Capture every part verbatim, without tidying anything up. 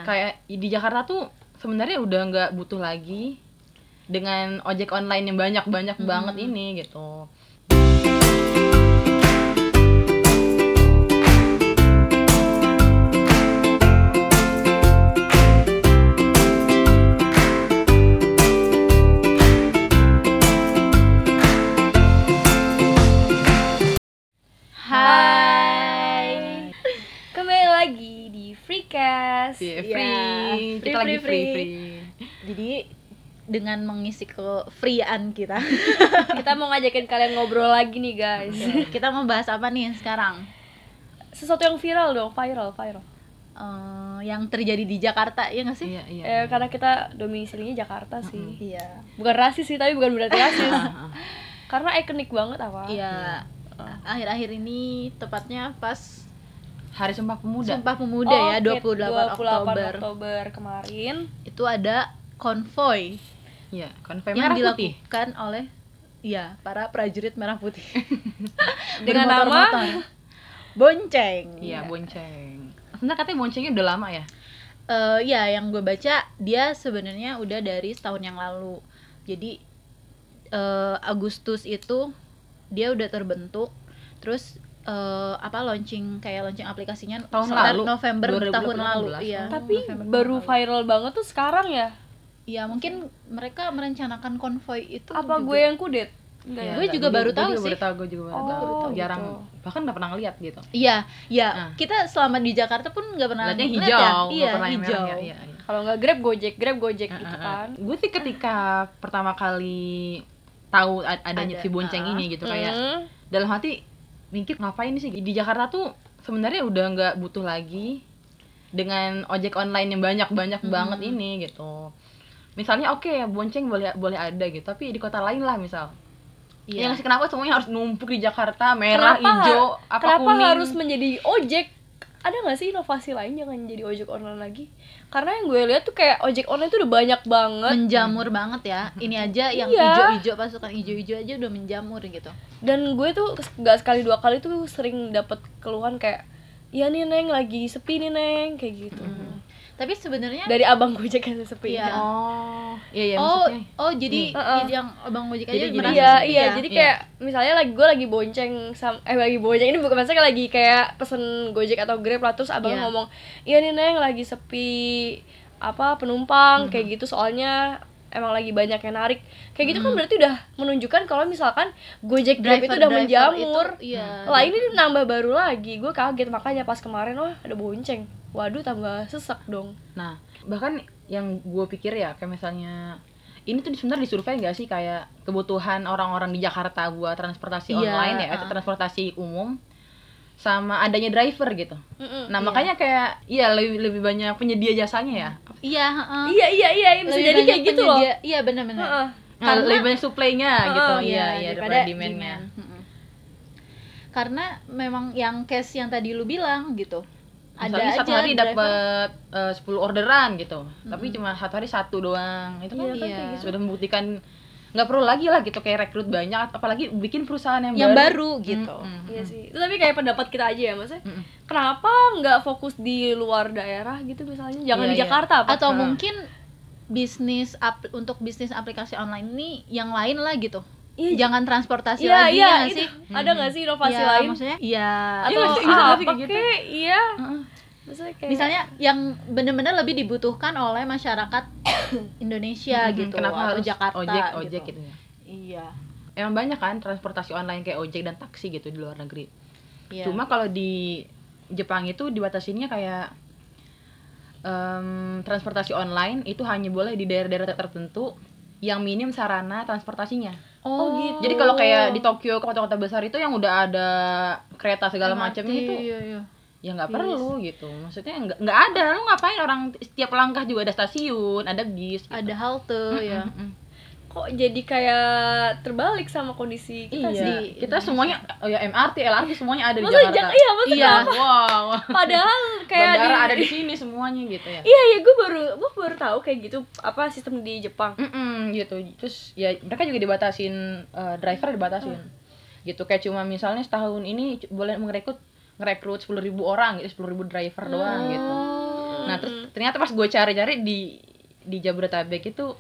kayak di Jakarta tuh sebenarnya udah nggak butuh lagi dengan ojek online yang banyak-banyak hmm. banget ini gitu. Hai, kembali lagi di Freecast. Yeah, free. Ya, free, kita free, lagi free, free. free. Jadi dengan mengisi ke-freean kita, kita mau ngajakin kalian ngobrol lagi nih guys. Yeah. Kita mau bahas apa nih sekarang? Sesuatu yang viral dong, viral, viral. Uh, yang terjadi di Jakarta, ya nggak sih? Iya, iya, eh, iya. Karena kita domisilinya Jakarta sih. Mm-hmm. Iya. Bukan rasis sih, tapi bukan berarti rasis. Karena ikonik banget apa? Iya. Akhir-akhir ini tepatnya pas Hari Sumpah Pemuda. Sumpah Pemuda oh, ya, dua puluh delapan Oktober kemarin. Itu ada konvoy. Iya, konvoy yang merah putih dilakukan oleh ya, para prajurit merah putih. Dengan nama Bonceng. Iya, Bonceng. Sebenarnya katanya Boncengnya udah lama ya? Uh, ya, yang gue baca dia sebenarnya udah dari setahun yang lalu. Jadi uh, Agustus itu dia udah terbentuk, terus uh, apa launching kayak launching aplikasinya tahun lalu November dua ribu delapan belas tahun lalu, iya. Tapi November baru viral banget tuh sekarang ya. Iya, mungkin mereka merencanakan konvoy itu. Apa juga. Gue yang kudet? Enggak ya, gue juga gue, baru gue tahu juga sih. Baru tahu, gue juga baru oh, tahu. Jarang, gitu. bahkan nggak pernah ngeliat gitu. Iya, iya. Nah. Kita selama di Jakarta pun nggak pernah lihatnya ngeliat hijau, ya. Iya, pernah hijau. Merah, ya, iya, iya. Kalau nggak Grab Gojek, Grab Gojek uh, gitu uh, kan. Gue sih ketika pertama kali tahu adanya Ada, si Bonceng uh, ini gitu hmm. kayak dalam hati mikir ngapain sih di Jakarta tuh sebenarnya udah nggak butuh lagi dengan ojek online yang banyak-banyak hmm. banget ini gitu. Misalnya oke okay, Bonceng boleh boleh ada gitu, tapi di kota lain lah misal. Iya. Yang kenapa semuanya harus numpuk di Jakarta, merah, kenapa, hijau, apa kenapa kuning. Kenapa harus menjadi ojek? Ada nggak sih inovasi lain jangan jadi ojek online lagi? Karena yang gue lihat tuh kayak ojek online tuh udah banyak banget, menjamur hmm. banget ya. Ini aja yang iya. hijau-hijau, pasukan hijau-hijau aja udah menjamur gitu. Dan gue tuh nggak sekali dua kali tuh sering dapet keluhan kayak, iya nih Neng lagi sepi nih Neng kayak gitu. Hmm. Tapi sebenarnya dari abang Gojek yang sepi. Iya. Oh, iya iya oh, maksudnya. Oh, jadi hmm. yang abang Gojek aja jadi, merasa iya, sepi. Iya, ya? jadi kayak iya. Misalnya lagi gue lagi bonceng sam eh lagi bonceng ini bukan maksudnya lagi kayak pesen Gojek atau Grab lah, terus abang yeah. ngomong, "Iya nih Neng lagi sepi apa penumpang mm-hmm. kayak gitu soalnya emang lagi banyak yang narik." Kayak gitu mm-hmm. kan berarti udah menunjukkan kalau misalkan Gojek Grab itu udah menjamur. Itu, iya, lah ini nambah baru lagi. Gue kaget makanya pas kemarin wah ada bonceng. Waduh tambah sesak dong. Nah, bahkan yang gue pikir ya kayak misalnya ini tuh sebenarnya disurvei nggak sih kayak kebutuhan orang-orang di Jakarta buat transportasi yeah, online ya, uh. transportasi umum sama adanya driver gitu. Mm-mm, nah iya. Makanya kayak iya lebih lebih banyak penyedia jasanya ya. Iya, uh, iya iya iya bisa jadi kayak gitu loh. Iya benar-benar. Uh-uh. Nah, karena lebih banyak supply-nya uh-uh, gitu. Iya iya, iya daripada demand-nya. Demand. Karena memang yang case yang tadi lu bilang gitu. Misalnya ada satu hari dapat uh, sepuluh orderan gitu, mm-hmm. tapi cuma satu hari satu doang. Itu kan iya, iya. gitu. Sudah membuktikan nggak perlu lagi lah gitu kayak rekrut banyak, apalagi bikin perusahaan yang, yang baru. baru gitu. Mm-hmm. Iya sih. Itu tapi kayak pendapat kita aja ya, maksudnya. Mm-hmm. Kenapa nggak fokus di luar daerah gitu misalnya? Jangan iya, di Jakarta iya. apa? Atau hmm. mungkin bisnis ap- untuk bisnis aplikasi online ini yang lain lah gitu. Iya, jangan transportasi iya, lagi iya, ya nggak sih? Hmm. Ada nggak sih inovasi ya, lain? Maksudnya? Iya. Atau iya, apa kayak gitu. Iya. Uh-uh. Kayak... Misalnya yang benar-benar lebih dibutuhkan oleh masyarakat Indonesia hmm, gitu. Kenapa atau harus Jakarta ojek ojek gitu. gitu ya? Iya. Emang banyak kan transportasi online kayak ojek dan taksi gitu di luar negeri. Iya. Cuma kalau di Jepang itu dibatasinnya kayak um, transportasi online itu hanya boleh di daerah-daerah tertentu yang minim sarana transportasinya. Oh, gitu. Jadi kalau kayak di Tokyo, kota-kota besar itu yang udah ada kereta segala macamnya itu, iya, iya. ya nggak perlu gitu. Maksudnya nggak nggak ada. Lu ngapain orang setiap langkah juga ada stasiun, ada bis, gitu. Ada halte ya. Kok jadi kayak terbalik sama kondisi kita iya. sih. Kita semuanya oh ya M R T, L R T semuanya ada di maksudnya Jakarta. Jak- iya, maksudnya iya. Wow. Padahal kayak bandara di... ada di sini semuanya gitu ya. Iya, iya, gue baru gue baru tahu kayak gitu apa sistem di Jepang. Mm-mm, gitu. Terus ya mereka juga dibatasin uh, driver dibatasin. Hmm. Gitu kayak cuma misalnya setahun ini boleh merekrut ngerekrut sepuluh ribu orang gitu, sepuluh ribu driver doang hmm. gitu. Nah terus ternyata pas gue cari-cari di di Jabodetabek itu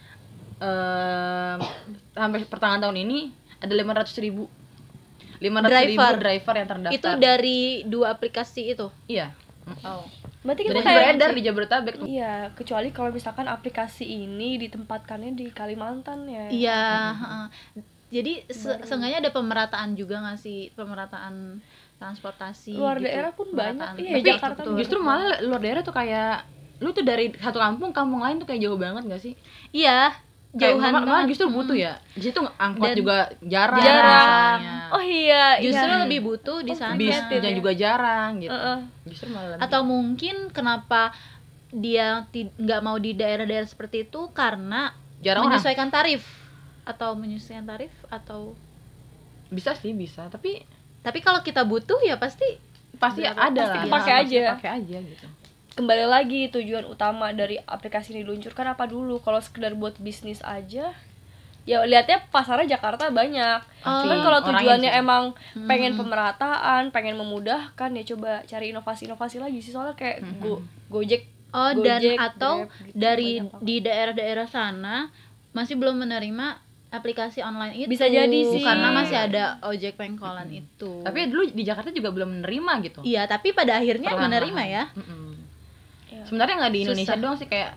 um, sampai pertengahan tahun ini ada lima ratus ribu lima ratus ribu Driver. driver yang terdaftar. Itu dari dua aplikasi itu. Iya. Oh. Berarti Dan kita itu kayak beredar di Jabodetabek. iya, kecuali kalau misalkan aplikasi ini ditempatkannya di Kalimantan ya. Iya, heeh. Jadi se- Baru. seenggaknya ada pemerataan juga nggak sih, pemerataan transportasi Luar gitu. daerah pun Pemerataan. banyak. Iya, Tapi Jakarta betul, justru betul. malah luar daerah tuh kayak lu tuh dari satu kampung kampung lain tuh kayak jauh banget gak sih? Iya, Kayak jauhan malah, malah banget. justru butuh Mm. ya. Di situ angkot Dan juga jarang. Jarang. misalnya. Oh iya, Justru iya. lebih butuh di Oh, sana. Bisnya ya. juga jarang gitu. Heeh. Justru malah lebih. Atau mungkin kenapa dia ti- nggak mau di daerah-daerah seperti itu karena jarang orang. menyesuaikan tarif atau menyesuaikan tarif atau Bisa sih bisa, tapi tapi kalau kita butuh ya pasti pasti Berapa- ada pasti lah. kepake Pasti aja. Pakai aja gitu. Kembali lagi tujuan utama dari aplikasi ini diluncurkan apa dulu? Kalau sekedar buat bisnis aja, ya lihatnya pasarnya Jakarta banyak. Oh. Cuman kalau Orangnya tujuannya sih. emang pengen Hmm. pemerataan, pengen memudahkan, ya coba cari inovasi-inovasi lagi sih. Soalnya kayak Mhm. Go, Gojek, oh dan Gojek, atau Grab gitu, dari banyak banget. di daerah-daerah sana masih belum menerima aplikasi online itu. Bisa jadi sih. Karena masih ada ojek pengkolan itu. Tapi dulu di Jakarta juga belum menerima gitu. iya, tapi pada akhirnya Perlahan-lahan. menerima ya. Mm-mm. Ya. Sebenarnya nggak di Indonesia Susah. doang sih, kayak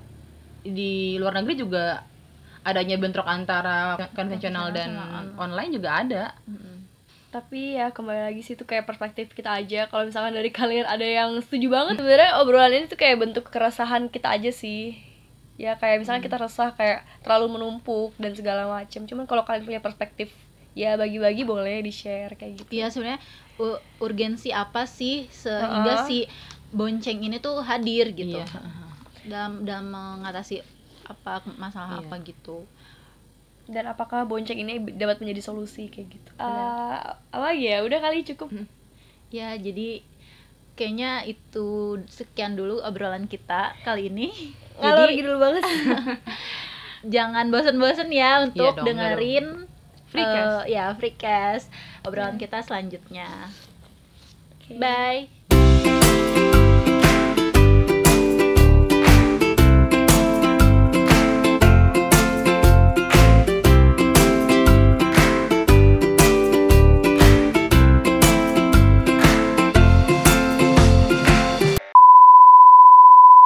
di luar negeri juga adanya bentrok antara konvensional dan Konvensional. online juga ada. Tapi ya kembali lagi sih itu kayak perspektif kita aja. Kalau misalkan dari kalian ada yang setuju banget, sebenarnya obrolan ini tuh kayak bentuk keresahan kita aja sih. Ya kayak misalnya kita resah kayak terlalu menumpuk dan segala macam. Cuman kalau kalian punya perspektif, ya bagi-bagi boleh di-share kayak gitu. Iya, sebenarnya u- urgensi apa sih sehingga Uh-uh. si bonceng ini tuh hadir gitu. Iya. Dalam dalam mengatasi apa masalah Iya. apa gitu. Dan apakah bonceng ini dapat menjadi solusi kayak gitu. Eh, apa lagi ya? Udah kali cukup. Ya, jadi kayaknya itu sekian dulu obrolan kita kali ini. Ngalor Jadi gitu banget. jangan bosen-bosen ya untuk Iya dong, dengerin Freecast. eh, ya Freecast obrolan kita selanjutnya. Oke. Bye.